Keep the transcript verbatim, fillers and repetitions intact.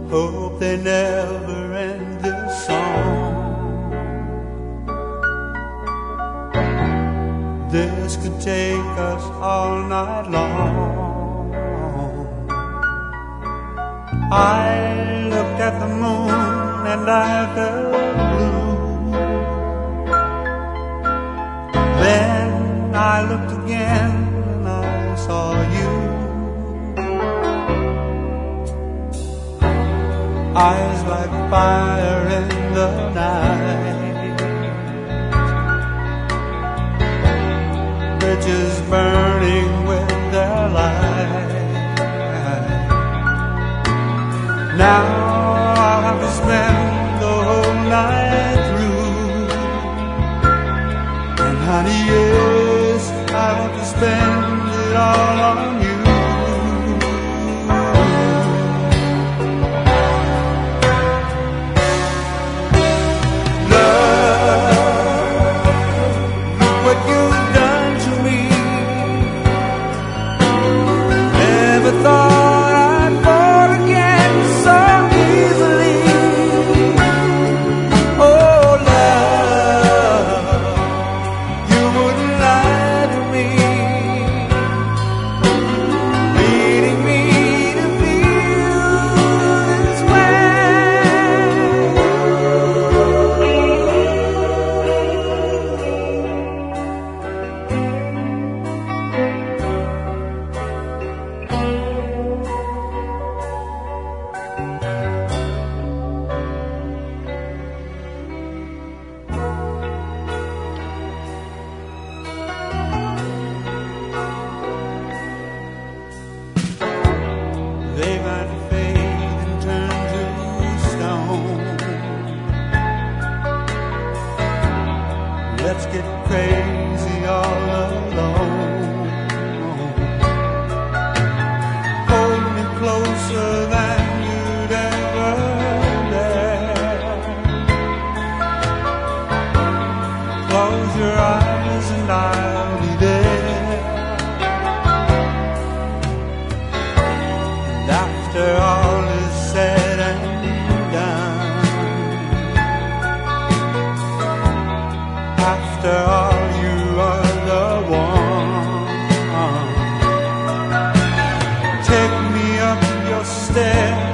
Hope they never end this song. This could take us all night long. I looked at the moon and I felt blue. Then I looked again and I saw you. Eyes like fire in the night, bridges burning with their light. Now I'll have to spend the whole night through, and honey, yes, I'll have to spend it all on you. They might fade and turn to stone. Let's get crazy all alone. Hold me closer than you'd ever dare. Close your eyes and I'll be there. After all is said and done, after all you are the one. Take me up your stairs